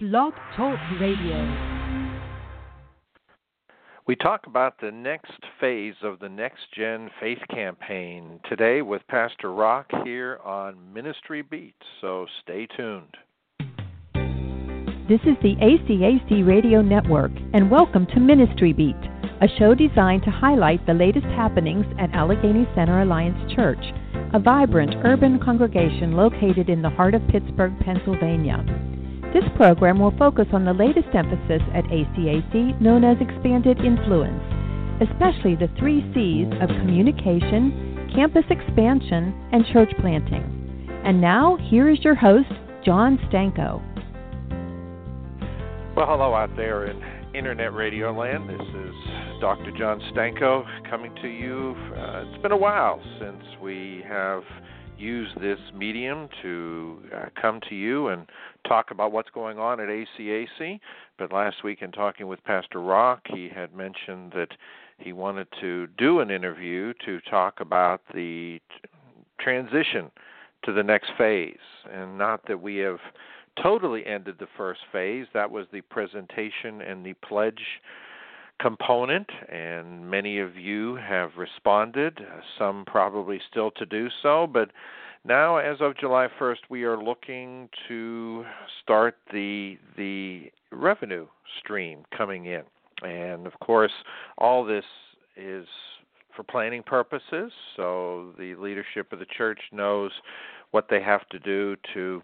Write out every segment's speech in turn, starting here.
Blog Talk Radio. We talk about the next phase of the Next Gen Faith Campaign today with Pastor Rock here on Ministry Beat, so stay tuned. This is the ACAC Radio Network, and welcome to Ministry Beat, a show designed to highlight the latest happenings at Allegheny Center Alliance Church, a vibrant urban congregation located in the heart of Pittsburgh, Pennsylvania. This program will focus on the latest emphasis at ACAC known as Expanded Influence, especially the 3 C's of communication, campus expansion, and church planting. And now, here is your host, John Stanko. Well, hello out there in Internet Radio Land. This is Dr. John Stanko coming to you. It's been a while since we have used this medium to come to you and talk about what's going on at ACAC. But last week in talking with Pastor Rock, he had mentioned that he wanted to do an interview to talk about the transition to the next phase, and not that we have totally ended the first phase. That was the presentation and the pledge component, and many of you have responded, some probably still to do so, but now as of July 1st, we are looking to start the revenue stream coming in. And of course, all this is for planning purposes, so the leadership of the church knows what they have to do to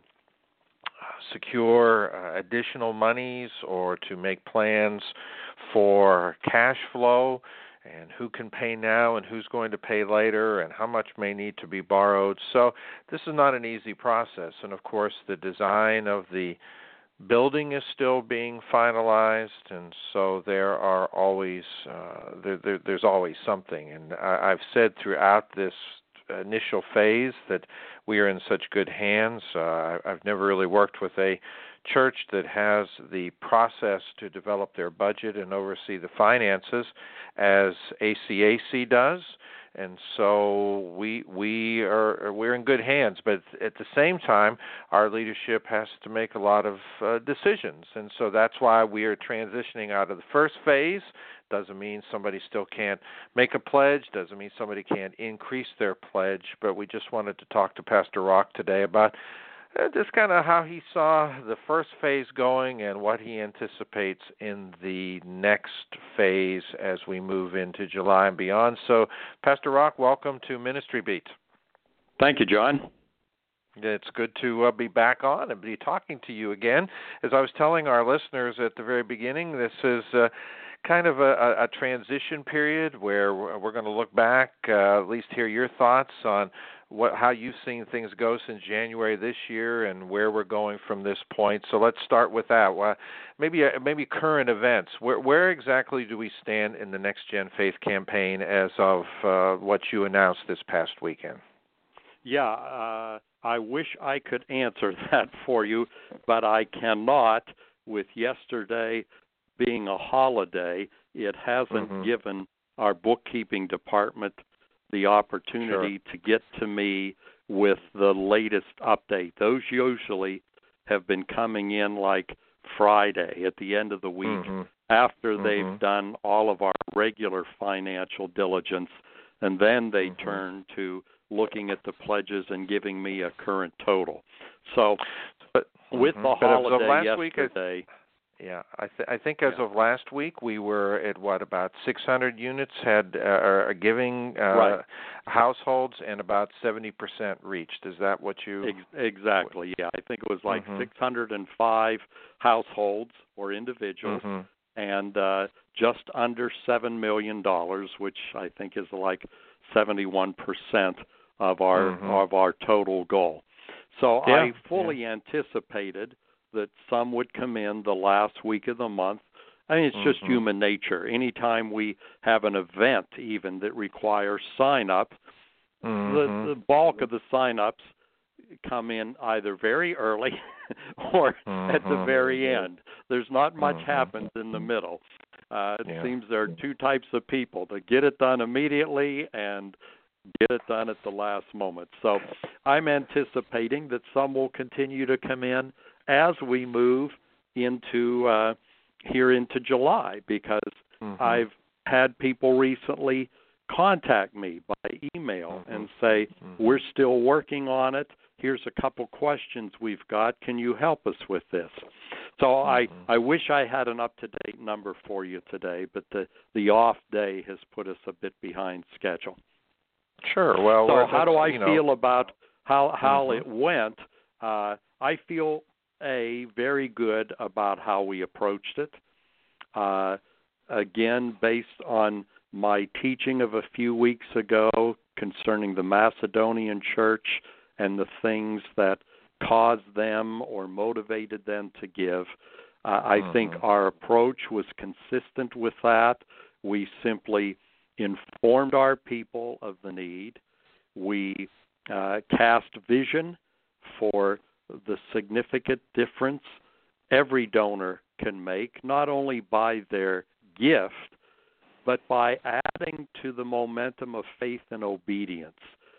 secure additional monies or to make plans for cash flow and who can pay now and who's going to pay later and how much may need to be borrowed. So this is not an easy process. And of course, the design of the building is still being finalized, and so there are always there's always something. And I've said throughout this initial phase that we are in such good hands. I've never really worked with a church that has the process to develop their budget and oversee the finances as ACAC does, and so we're in good hands. But at the same time, our leadership has to make a lot of decisions, and so that's why we are transitioning out of the first phase. Doesn't mean somebody still can't make a pledge, doesn't mean somebody can't increase their pledge, but we just wanted to talk to Pastor Rock today about just kind of how he saw the first phase going and what he anticipates in the next phase as we move into July and beyond. So, Pastor Rock, welcome to Ministry Beat. Thank you, John. It's good to be back on and be talking to you again. As I was telling our listeners at the very beginning, this is kind of a transition period where we're going to look back, at least hear your thoughts on how you've seen things go since January this year and where we're going from this point. So let's start with that. Well, maybe current events. Where exactly do we stand in the Next Gen Faith Campaign as of what you announced this past weekend? Yeah, I wish I could answer that for you, but I cannot. With yesterday being a holiday, it hasn't given our bookkeeping department the opportunity to get to me with the latest update. Those usually have been coming in like Friday at the end of the week after they've done all of our regular financial diligence, and then they turn to looking at the pledges and giving me a current total. So with the holiday yesterday... Yeah, I think as of last week, we were at about 600 units are giving households, and about 70% reached. Is that what you... Exactly, yeah. I think it was like 605 households or individuals, and just under $7 million, which I think is like 71% of our total goal. So I fully anticipated that some would come in the last week of the month. I mean, it's just human nature. Anytime we have an event even that requires sign-up, the bulk of the sign-ups come in either very early or at the very end. There's not much happens in the middle. It seems there are two types of people that get it done immediately and get it done at the last moment. So I'm anticipating that some will continue to come in as we move into here into July, because I've had people recently contact me by email and say, we're still working on it. Here's a couple questions we've got. Can you help us with this? So I wish I had an up-to-date number for you today, but the off day has put us a bit behind schedule. Sure. Well, so how do I feel about how it went? I feel very good about how we approached it. Again, based on my teaching of a few weeks ago concerning the Macedonian church and the things that caused them or motivated them to give, I think our approach was consistent with that. We simply informed our people of the need. We cast vision for the significant difference every donor can make, not only by their gift, but by adding to the momentum of faith and obedience.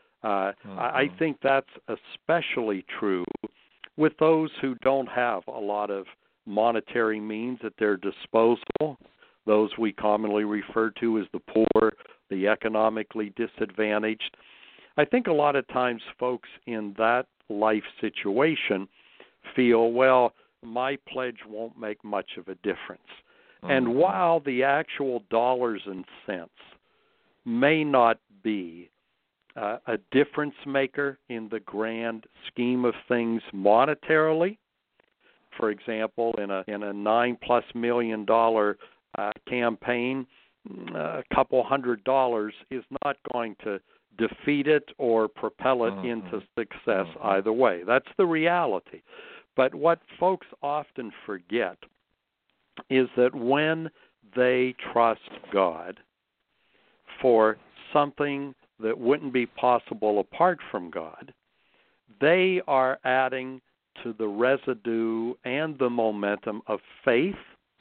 I think that's especially true with those who don't have a lot of monetary means at their disposal, those we commonly refer to as the poor, the economically disadvantaged. I think a lot of times folks in that life situation feel, well, my pledge won't make much of a difference. And while the actual dollars and cents may not be a difference maker in the grand scheme of things monetarily, for example, in a $9+ million campaign, a couple $100 is not going to defeat it or propel it into success either way. That's the reality. But what folks often forget is that when they trust God for something that wouldn't be possible apart from God, they are adding to the residue and the momentum of faith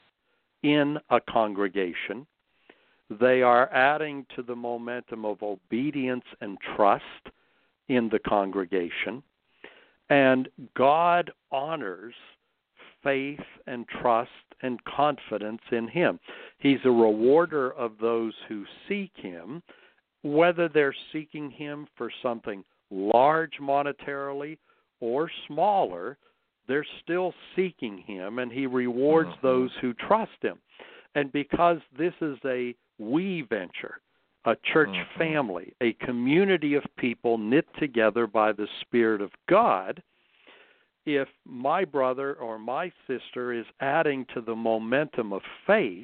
in a congregation. They are adding to the momentum of obedience and trust in the congregation. And God honors faith and trust and confidence in Him. He's a rewarder of those who seek Him, whether they're seeking Him for something large monetarily or smaller. They're still seeking Him, and He rewards those who trust Him. And because this is a we venture, a church family, a community of people knit together by the Spirit of God, if my brother or my sister is adding to the momentum of faith,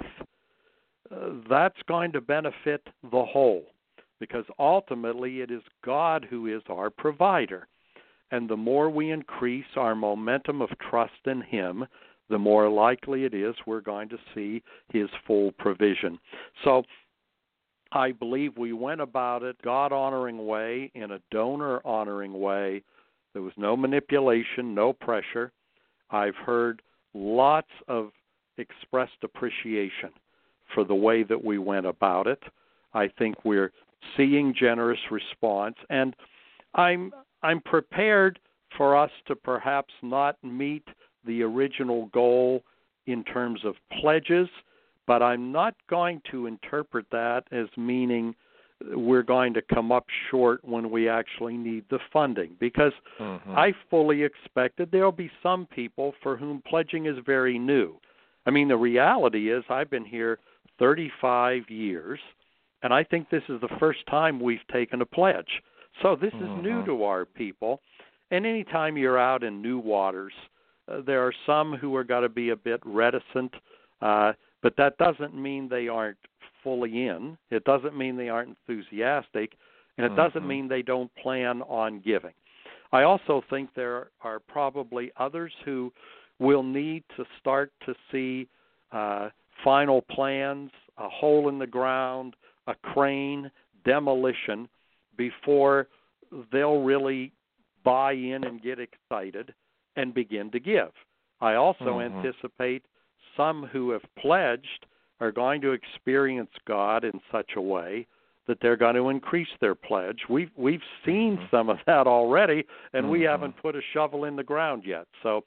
that's going to benefit the whole, because ultimately it is God who is our provider. And the more we increase our momentum of trust in Him, the more likely it is we're going to see His full provision. So I believe we went about it God-honoring way, in a donor-honoring way. There was no manipulation, no pressure. I've heard lots of expressed appreciation for the way that we went about it. I think we're seeing generous response, and I'm prepared for us to perhaps not meet the original goal in terms of pledges, but I'm not going to interpret that as meaning we're going to come up short when we actually need the funding, because I fully expected there'll be some people for whom pledging is very new. I mean, the reality is I've been here 35 years, and I think this is the first time we've taken a pledge. So this is new to our people, and anytime you're out in new waters, there are some who are going to be a bit reticent, but that doesn't mean they aren't fully in. It doesn't mean they aren't enthusiastic, and it doesn't mean they don't plan on giving. I also think there are probably others who will need to start to see final plans, a hole in the ground, a crane, demolition, before they'll really buy in and get excited and begin to give. I also anticipate some who have pledged are going to experience God in such a way that they're going to increase their pledge. We've seen some of that already, and we haven't put a shovel in the ground yet. So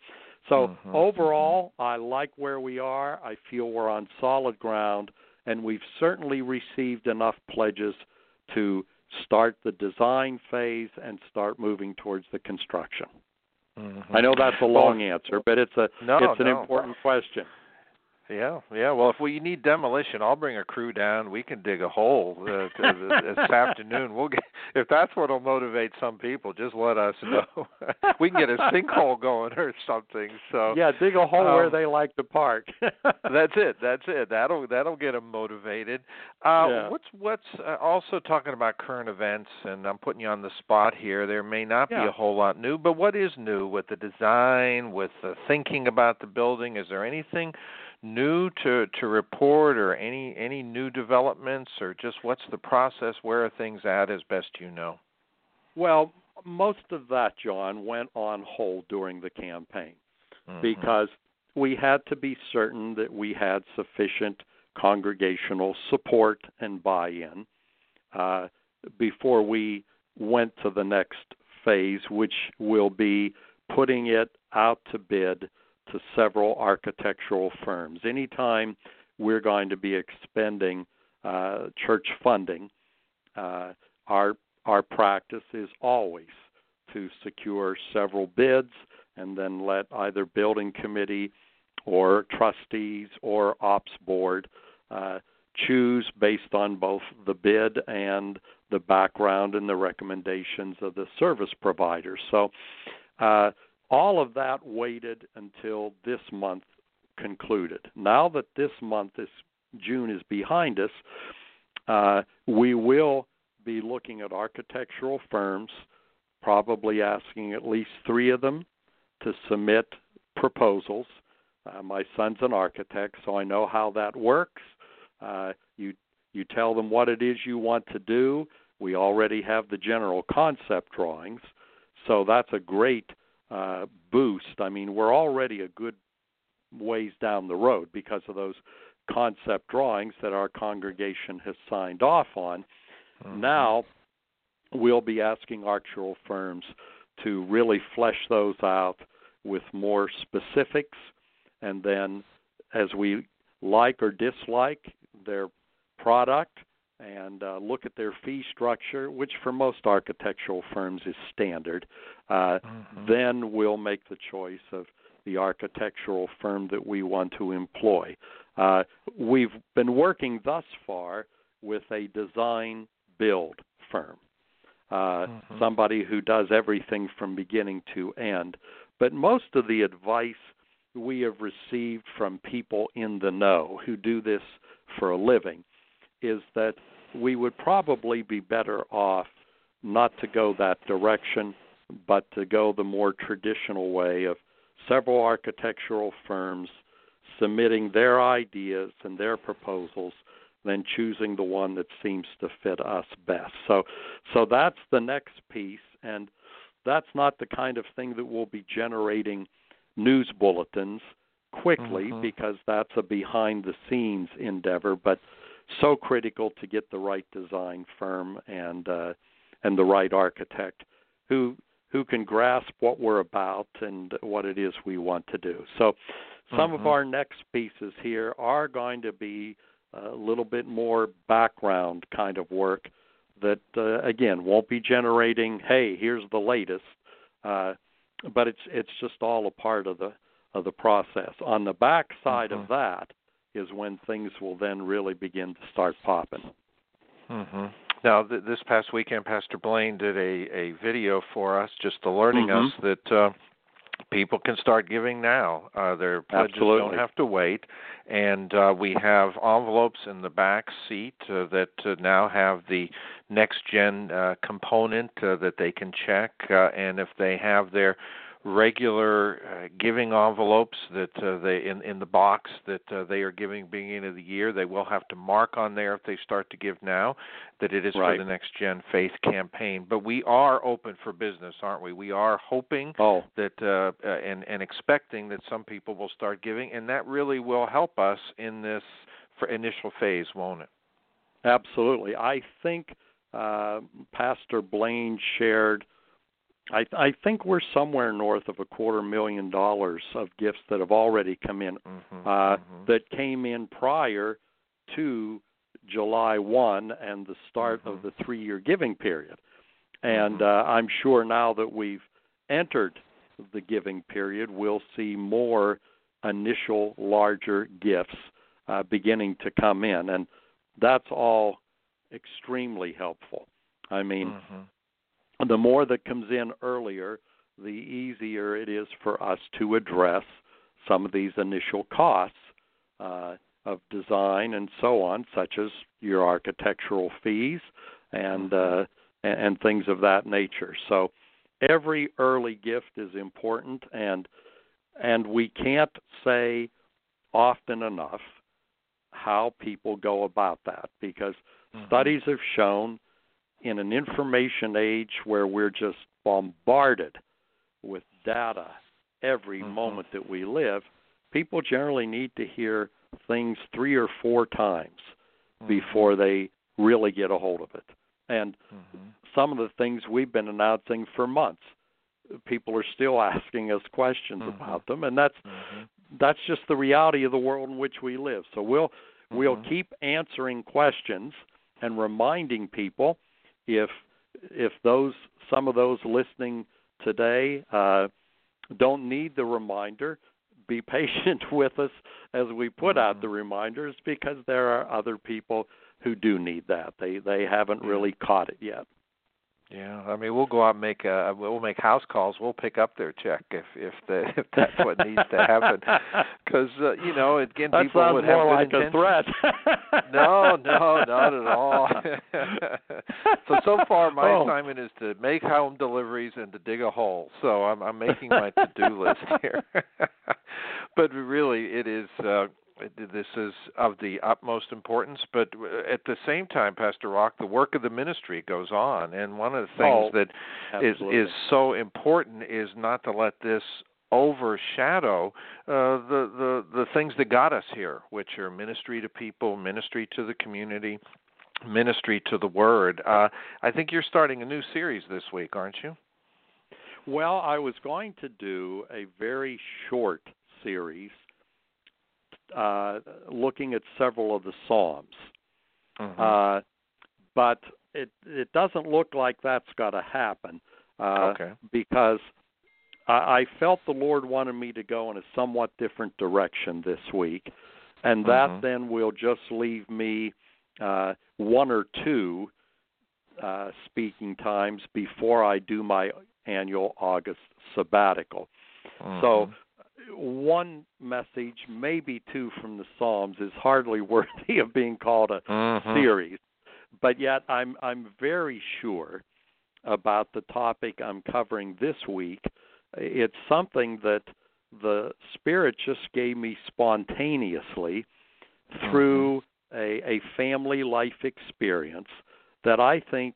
So overall, I like where we are. I feel we're on solid ground, and we've certainly received enough pledges to start the design phase and start moving towards the construction. I know that's a long answer, but it's an important question. Yeah. Well, if we need demolition, I'll bring a crew down. We can dig a hole this afternoon. We'll get, if that's what'll motivate some people, just let us know. We can get a sinkhole going or something. So yeah, dig a hole where they like to park. That's it. That'll get them motivated. What's also talking about current events, and I'm putting you on the spot here. There may not be a whole lot new, but what is new with the design, with the thinking about the building? Is there anything new to report, or any new developments, or just what's the process? Where are things at, as best you know? Well, most of that, John, went on hold during the campaign because we had to be certain that we had sufficient congregational support and buy-in before we went to the next phase, which will be putting it out to bid to several architectural firms. Anytime we're going to be expending church funding, our practice is always to secure several bids and then let either building committee or trustees or ops board choose based on both the bid and the background and the recommendations of the service providers. So all of that waited until this month concluded. Now that this month, June, is behind us, we will be looking at architectural firms, probably asking at least 3 of them to submit proposals. My son's an architect, so I know how that works. You tell them what it is you want to do. We already have the general concept drawings, so that's a great boost. I mean, we're already a good ways down the road because of those concept drawings that our congregation has signed off on. Now we'll be asking architectural firms to really flesh those out with more specifics, and then as we like or dislike their product and look at their fee structure, which for most architectural firms is standard, then we'll make the choice of the architectural firm that we want to employ. We've been working thus far with a design-build firm, somebody who does everything from beginning to end. But most of the advice we have received from people in the know who do this for a living is that we would probably be better off not to go that direction, but to go the more traditional way of several architectural firms submitting their ideas and their proposals, then choosing the one that seems to fit us best. So that's the next piece, and that's not the kind of thing that will be generating news bulletins quickly because that's a behind-the-scenes endeavor, but so critical to get the right design firm and the right architect who can grasp what we're about and what it is we want to do. So some of our next pieces here are going to be a little bit more background kind of work that, again, won't be generating, hey, here's the latest, but it's just all a part of the process. On the back side of that is when things will then really begin to start popping. Now, this past weekend, Pastor Blaine did a video for us, just alerting us that people can start giving now. Their pledges don't have to wait. And we have envelopes in the back seat that now have the next-gen component that they can check. And if they have their regular giving envelopes that they in the box that they are giving beginning of the year, they will have to mark on there if they start to give now that it is for the Next Gen Faith campaign. But we are open for business, aren't we? We are hoping that and expecting that some people will start giving, and that really will help us in this for initial phase, won't it? Absolutely. I think Pastor Blaine shared I think we're somewhere north of $250,000 of gifts that have already come in, that came in prior to July 1 and the start of the 3-year giving period. And I'm sure now that we've entered the giving period, we'll see more initial larger gifts beginning to come in. And that's all extremely helpful. I mean, the more that comes in earlier, the easier it is for us to address some of these initial costs of design and so on, such as your architectural fees and things of that nature. So every early gift is important, and we can't say often enough how people go about that, because studies have shown in an information age where we're just bombarded with data every moment that we live, people generally need to hear things 3 or 4 times before they really get a hold of it. And some of the things we've been announcing for months, people are still asking us questions about them, and that's just the reality of the world in which we live. So we'll keep answering questions and reminding people. If some of those listening today don't need the reminder, be patient with us as we put out the reminders, because there are other people who do need that. They haven't really caught it yet. Yeah, I mean, we'll go out and we'll make house calls. We'll pick up their check if that's what needs to happen. Because again, that people would have more like good a threat. No, not at all. So far, my assignment is to make home deliveries and to dig a hole. So I'm making my to-do list here. But really, it is. This is of the utmost importance, but at the same time, Pastor Rock, the work of the ministry goes on, and one of the things that is so important is not to let this overshadow the things that got us here, which are ministry to people, ministry to the community, ministry to the Word. I think you're starting a new series this week, aren't you? Well, I was going to do a very short series looking at several of the Psalms. But it doesn't look like that's got to happen because I felt the Lord wanted me to go in a somewhat different direction this week, and that then will just leave me 1 or 2 speaking times before I do my annual August sabbatical. So one message, maybe 2 from the Psalms, is hardly worthy of being called a series. But yet I'm very sure about the topic I'm covering this week. It's something that the Spirit just gave me spontaneously through a family life experience that I think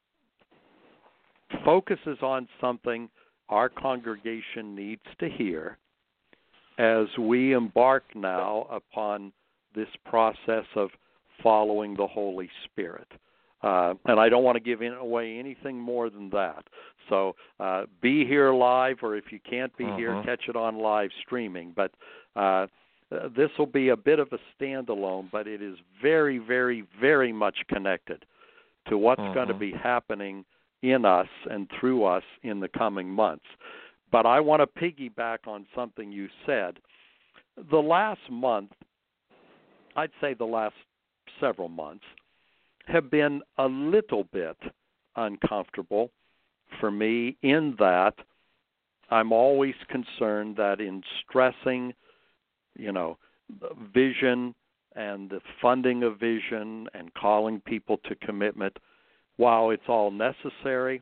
focuses on something our congregation needs to hear as we embark now upon this process of following the Holy Spirit. And I don't want to give away anything more than that. So be here live, or if you can't be here, catch it on live streaming. But this will be a bit of a standalone, but it is very, very, very much connected to what's going to be happening in us and through us in the coming months. But I want to piggyback on something you said. The last month, I'd say the last several months, have been a little bit uncomfortable for me in that I'm always concerned that in stressing, vision and the funding of vision and calling people to commitment, while it's all necessary,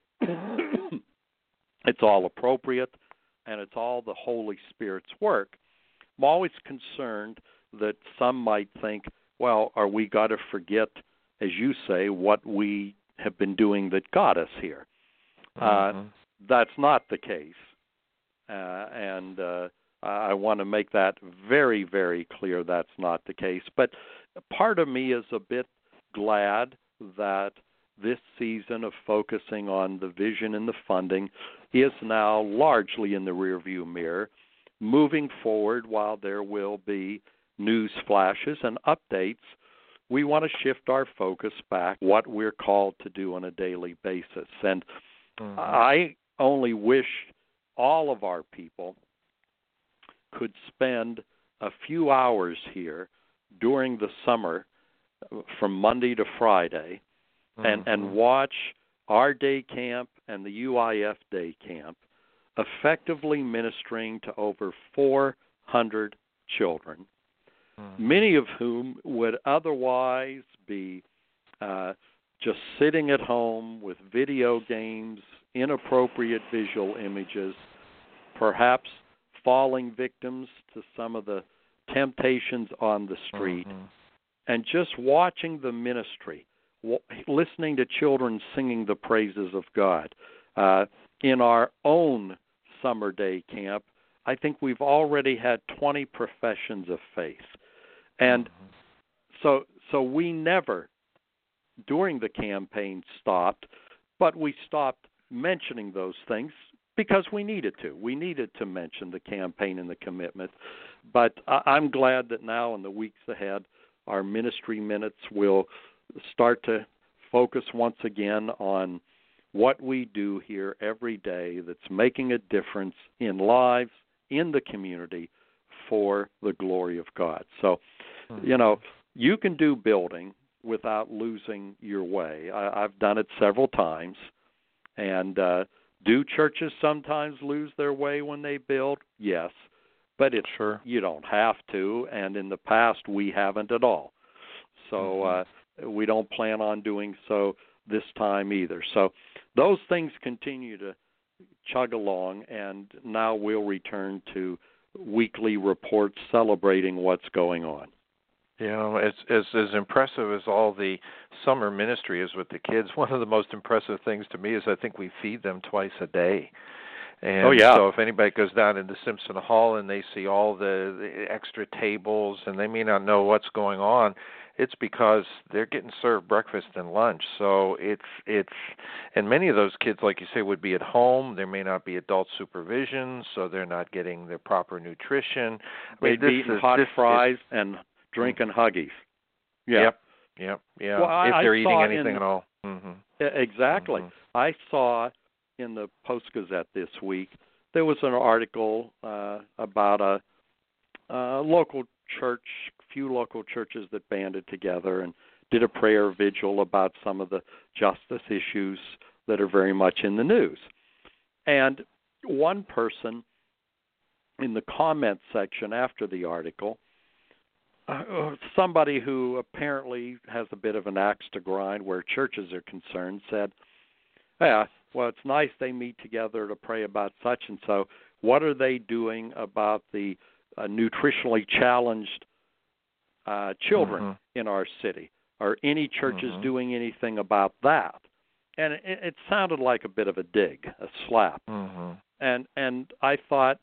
it's all appropriate, and it's all the Holy Spirit's work, I'm always concerned that some might think, well, are we got to forget, as you say, what we have been doing that got us here? That's not the case. And I want to make that very, very clear that's not the case. But part of me is a bit glad that this season of focusing on the vision and the funding is now largely in the rearview mirror. Moving forward, while there will be news flashes and updates, we want to shift our focus back what we're called to do on a daily basis. And I only wish all of our people could spend a few hours here during the summer from Monday to Friday and watch our day camp and the UIF day camp effectively ministering to over 400 children, many of whom would otherwise be just sitting at home with video games, inappropriate visual images, perhaps falling victims to some of the temptations on the street, and just watching the ministry, listening to children singing the praises of God. In our own summer day camp, I think we've already had 20 professions of faith. And so we never, during the campaign, stopped, but we stopped mentioning those things because we needed to. We needed to mention the campaign and the commitment. But I'm glad that now in the weeks ahead, our ministry minutes will start to focus once again on what we do here every day that's making a difference in lives, in the community, for the glory of God. So, you can do building without losing your way. I've done it several times. And do churches sometimes lose their way when they build? Yes. But you don't have to, and in the past we haven't at all. So we don't plan on doing so this time either. So those things continue to chug along, and now we'll return to weekly reports celebrating what's going on. As impressive as all the summer ministry is with the kids, one of the most impressive things to me is I think we feed them twice a day. And so if anybody goes down into Simpson Hall and they see all the extra tables and they may not know what's going on, it's because they're getting served breakfast and lunch. So it's and many of those kids, like you say, would be at home. There may not be adult supervision, so they're not getting their proper nutrition. They'd be eating hot fries and drinking Huggies. Yep. Well, if they're eating anything at all. Exactly. I saw in the Post-Gazette this week, there was an article about a local church, few local churches that banded together and did a prayer vigil about some of the justice issues that are very much in the news. And one person in the comment section after the article, somebody who apparently has a bit of an axe to grind where churches are concerned, said, well, it's nice they meet together to pray about such and so. What are they doing about the nutritionally challenged children in our city? Are any churches doing anything about that? And it sounded like a bit of a dig, a slap. And I thought,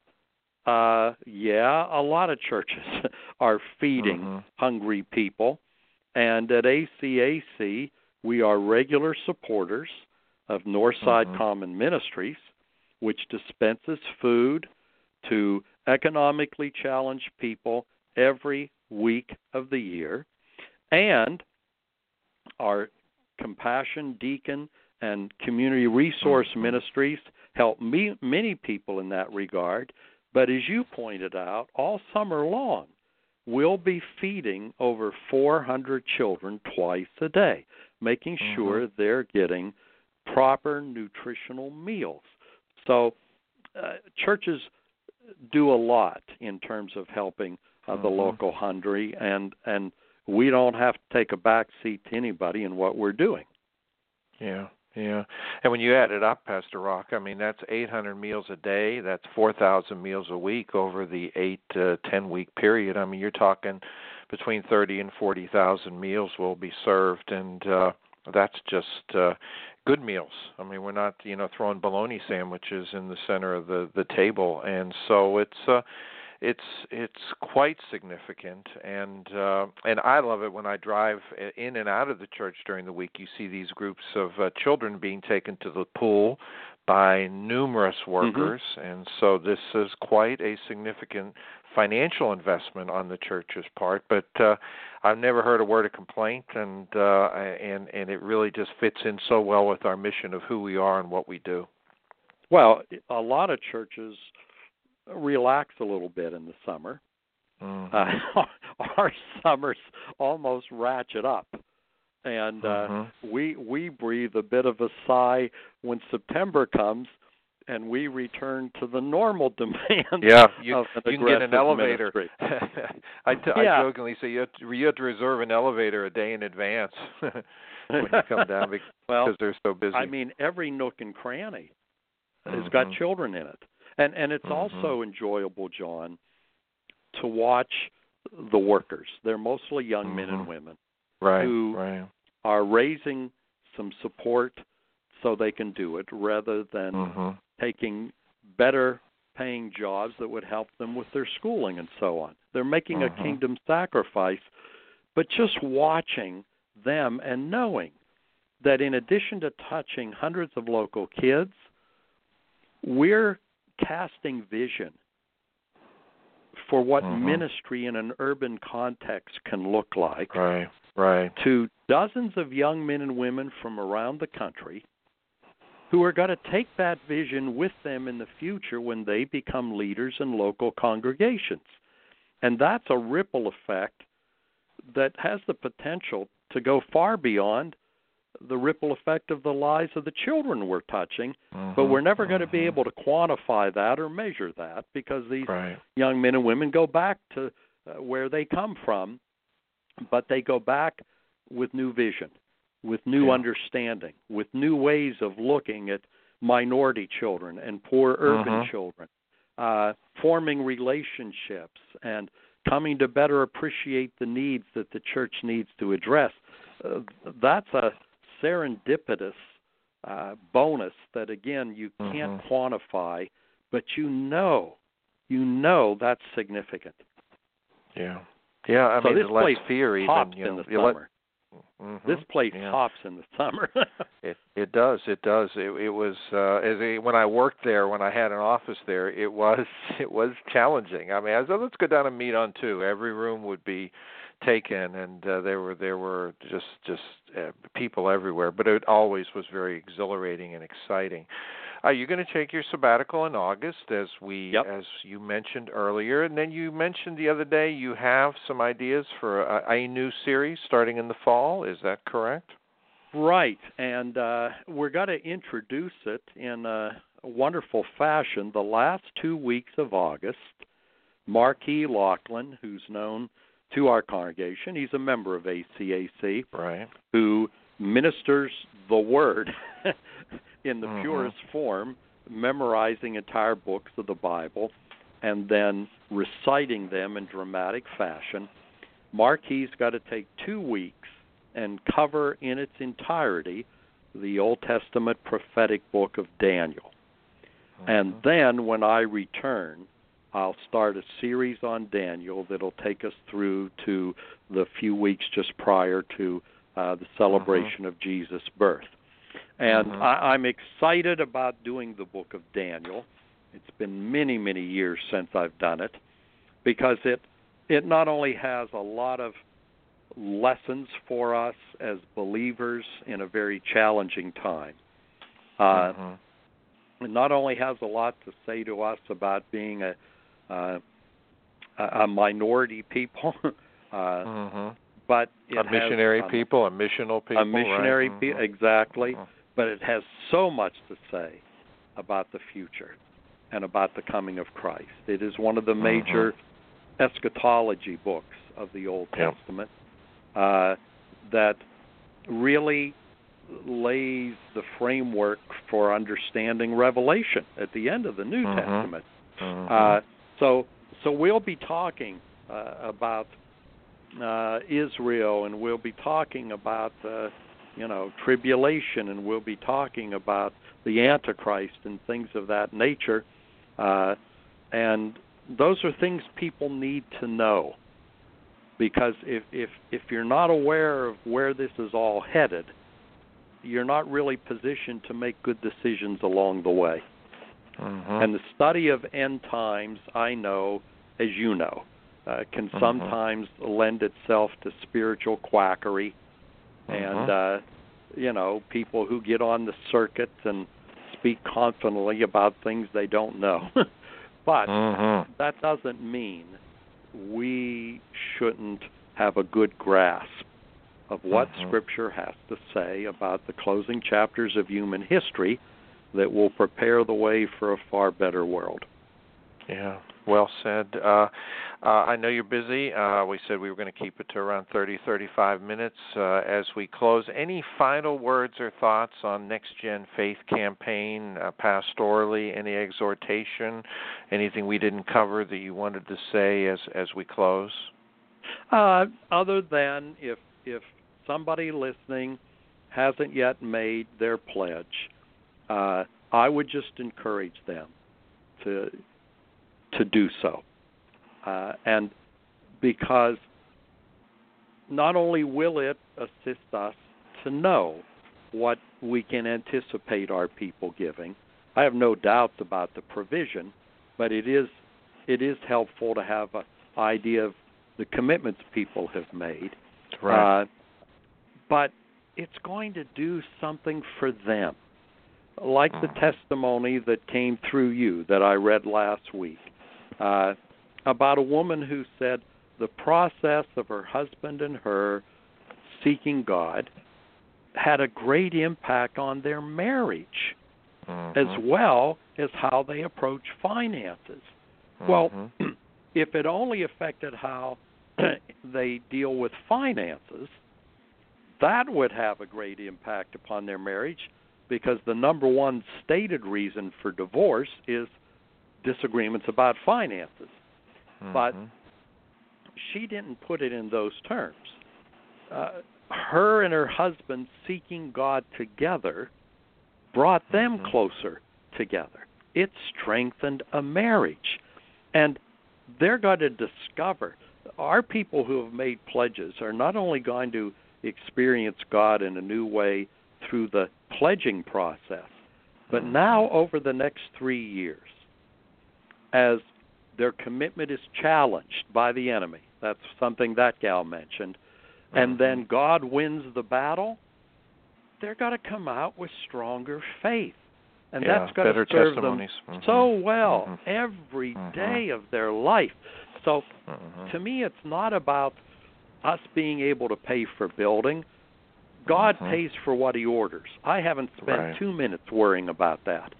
a lot of churches are feeding hungry people. And at ACAC, we are regular supporters of Northside Common Ministries, which dispenses food to economically challenged people every week of the year. And our Compassion, Deacon, and Community Resource Ministries help many people in that regard. But as you pointed out, all summer long, we'll be feeding over 400 children twice a day, making sure they're getting proper nutritional meals. So churches do a lot in terms of helping the local hungry, and we don't have to take a back seat to anybody in what we're doing. Yeah. And when you add it up, Pastor Rock, I mean, that's 800 meals a day. That's 4,000 meals a week over the 8 to 10-week period. I mean, you're talking between 30 and 40,000 meals will be served, and that's just good meals. I mean, we're not, throwing bologna sandwiches in the center of the table. And so it's quite significant, and I love it when I drive in and out of the church during the week. You see these groups of children being taken to the pool by numerous workers, and so this is quite a significant financial investment on the church's part. But I've never heard a word of complaint, and it really just fits in so well with our mission of who we are and what we do. Well, a lot of churches relax a little bit in the summer. Our summers almost ratchet up, and we breathe a bit of a sigh when September comes and we return to the normal demands. Yeah, you of an can get an elevator. I jokingly say you have to reserve an elevator a day in advance when you come down because they're so busy. I mean, every nook and cranny has got children in it. And it's also enjoyable, John, to watch the workers. They're mostly young men and women who are raising some support so they can do it rather than taking better paying jobs that would help them with their schooling and so on. They're making a kingdom sacrifice, but just watching them and knowing that in addition to touching hundreds of local kids, we're casting vision for what ministry in an urban context can look like to dozens of young men and women from around the country who are going to take that vision with them in the future when they become leaders in local congregations. And that's a ripple effect that has the potential to go far beyond the ripple effect of the lives of the children we're touching, but we're never going to be able to quantify that or measure that because these young men and women go back to where they come from, but they go back with new vision, with new understanding, with new ways of looking at minority children and poor urban children, forming relationships and coming to better appreciate the needs that the church needs to address. That's a serendipitous bonus that, again, you can't quantify, but you know that's significant. Yeah. I so mean, this place fear hops even, in the summer. This place hops in the summer. It does. It was when I worked there, when I had an office there, it was challenging. I mean, I said, let's go down and meet on two. Every room would be taken, and there were just people everywhere. But it always was very exhilarating and exciting. You're going to take your sabbatical in August, as you mentioned earlier, and then you mentioned the other day you have some ideas for a new series starting in the fall. Is that correct? Right, and we're going to introduce it in a wonderful fashion. The last 2 weeks of August, Mark E. Laughlin, who's known to our congregation, he's a member of ACAC, who ministers the Word in the purest form, memorizing entire books of the Bible and then reciting them in dramatic fashion. Marquis got to take 2 weeks and cover in its entirety the Old Testament prophetic book of Daniel. And then when I return, I'll start a series on Daniel that'll take us through to the few weeks just prior to the celebration of Jesus' birth. And I'm excited about doing the book of Daniel. It's been many, many years since I've done it because it not only has a lot of lessons for us as believers in a very challenging time. It not only has a lot to say to us about being a minority people, but it a missionary people, a missional people. A missionary people, exactly. But it has so much to say about the future and about the coming of Christ. It is one of the major eschatology books of the Old Testament that really lays the framework for understanding Revelation at the end of the New Testament. So we'll be talking about Israel, and we'll be talking about tribulation, and we'll be talking about the Antichrist and things of that nature. And those are things people need to know, because if you're not aware of where this is all headed, you're not really positioned to make good decisions along the way. And the study of end times, I know, as you know, can sometimes lend itself to spiritual quackery and, people who get on the circuit and speak confidently about things they don't know. But that doesn't mean we shouldn't have a good grasp of what Scripture has to say about the closing chapters of human history that will prepare the way for a far better world. Yeah, well said. I know you're busy. We said we were going to keep it to around 30, 35 minutes as we close. Any final words or thoughts on Next Gen Faith Campaign, pastorally, any exhortation, anything we didn't cover that you wanted to say as we close? Other than if somebody listening hasn't yet made their pledge, I would just encourage them to do so. And because not only will it assist us to know what we can anticipate our people giving, I have no doubts about the provision, but it is helpful to have an idea of the commitments people have made. Right. But it's going to do something for them, like the testimony that came through you that I read last week, about a woman who said the process of her husband and her seeking God had a great impact on their marriage, as well as how they approach finances. Well, if it only affected how they deal with finances, that would have a great impact upon their marriage, because the number one stated reason for divorce is disagreements about finances. But she didn't put it in those terms. Her and her husband seeking God together brought them closer together. It strengthened a marriage. And they're going to discover, our people who have made pledges are not only going to experience God in a new way through the pledging process, but now over the next 3 years, as their commitment is challenged by the enemy, that's something that gal mentioned, and then God wins the battle, they're going to come out with stronger faith. And that's going to serve them so well every day of their life. So to me, it's not about us being able to pay for building. God pays for what he orders. I haven't spent 2 minutes worrying about that.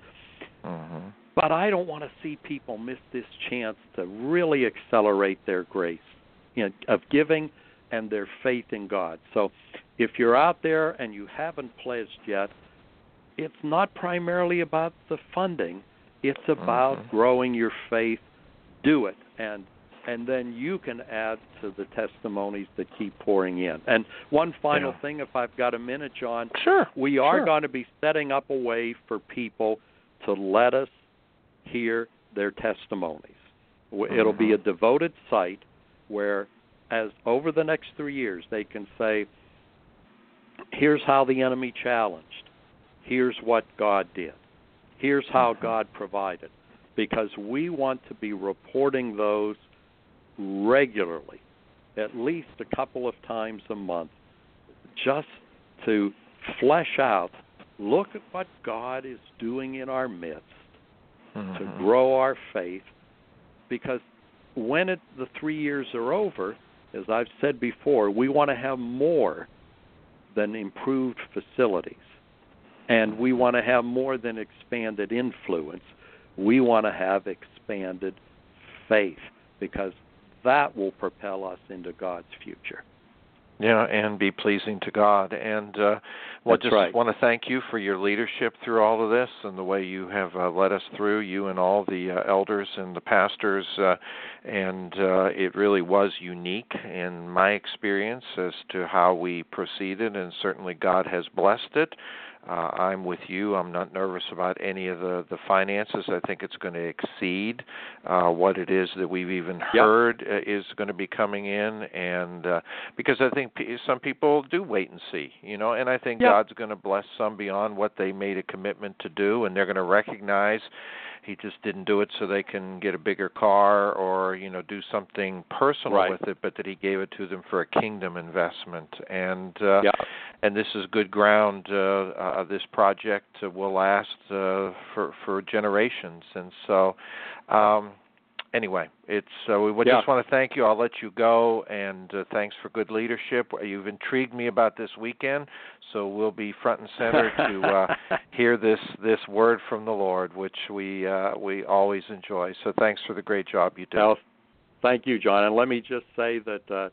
But I don't want to see people miss this chance to really accelerate their grace of giving and their faith in God. So if you're out there and you haven't pledged yet, it's not primarily about the funding. It's about growing your faith. Do it, and then you can add to the testimonies that keep pouring in. And one final thing, if I've got a minute, John. Sure. We are going to be setting up a way for people to let us hear their testimonies. It'll be a devoted site where, as over the next 3 years, they can say, here's how the enemy challenged. Here's what God did. Here's how God provided. Because we want to be reporting those regularly, at least a couple of times a month, just to flesh out, look at what God is doing in our midst to grow our faith. Because when the 3 years are over, as I've said before, we want to have more than improved facilities. And we want to have more than expanded influence. We want to have expanded faith, because that will propel us into God's future. Yeah, and be pleasing to God. And want to thank you for your leadership through all of this and the way you have led us through, you and all the elders and the pastors. And it really was unique in my experience as to how we proceeded, and certainly God has blessed it. I'm with you. I'm not nervous about any of the finances. I think it's going to exceed what it is that we've even heard is going to be coming in, and because I think some people do wait and see, and I think God's going to bless some beyond what they made a commitment to do, and they're going to recognize He just didn't do it so they can get a bigger car or, do something personal with it, but that He gave it to them for a kingdom investment. And this is good ground. This project will last for generations. And so, anyway, we just want to thank you. I'll let you go, and thanks for good leadership. You've intrigued me about this weekend, so we'll be front and center to hear this word from the Lord, which we always enjoy. So thanks for the great job you do. Well, thank you, John. And let me just say that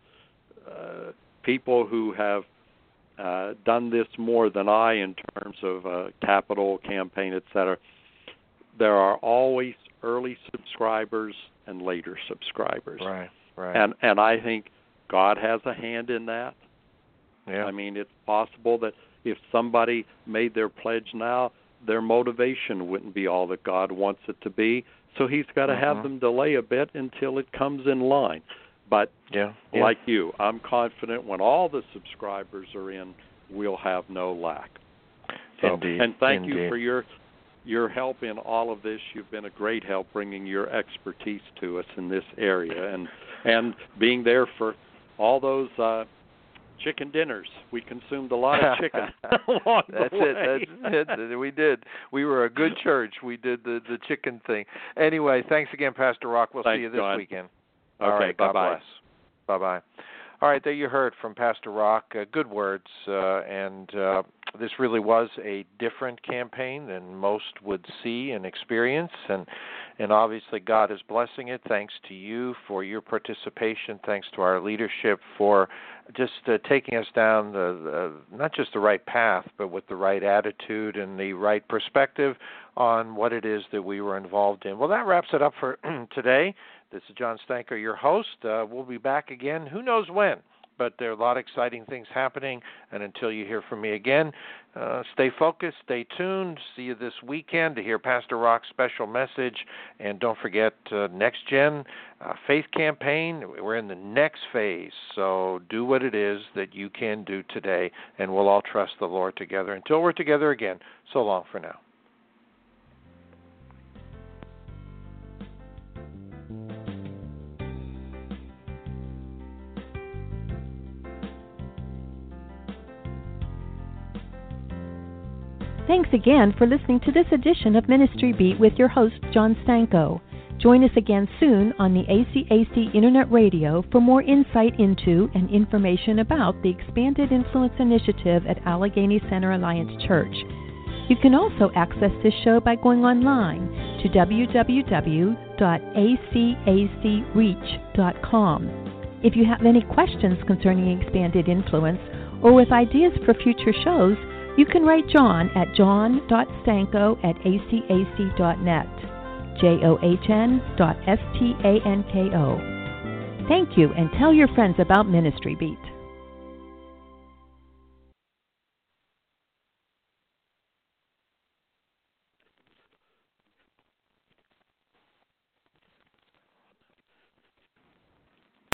people who have done this more than I in terms of capital campaign, et cetera, there are always early subscribers and later subscribers. Right. And I think God has a hand in that. Yeah. I mean, it's possible that if somebody made their pledge now, their motivation wouldn't be all that God wants it to be. So He's got to have them delay a bit until it comes in line. But like you, I'm confident when all the subscribers are in, we'll have no lack. So, Indeed. And thank you for your help in all of this. You've been a great help bringing your expertise to us in this area and being there for all those chicken dinners. We consumed a lot of chicken along the way. That's it. We did. We were a good church. We did the chicken thing. Anyway, thanks again, Pastor Rock. We'll see you this weekend. All right, God bless. Bye-bye. All right, there you heard from Pastor Rock. Good words, and this really was a different campaign than most would see and experience, and obviously God is blessing it. Thanks to you for your participation. Thanks to our leadership for just taking us down not just the right path, but with the right attitude and the right perspective on what it is that we were involved in. Well, that wraps it up for today. This is John Stanko, your host. We'll be back again, who knows when, but there are a lot of exciting things happening, and until you hear from me again, stay focused, stay tuned. See you this weekend to hear Pastor Rock's special message, and don't forget Next Gen Faith Campaign. We're in the next phase, so do what it is that you can do today, and we'll all trust the Lord together. Until we're together again, so long for now. Thanks again for listening to this edition of Ministry Beat with your host, John Stanko. Join us again soon on the ACAC Internet Radio for more insight into and information about the Expanded Influence Initiative at Allegheny Center Alliance Church. You can also access this show by going online to www.acacreach.com. If you have any questions concerning Expanded Influence or with ideas for future shows, you can write John at john.stanko@acac.net, john.stanko. Thank you, and tell your friends about Ministry Beat.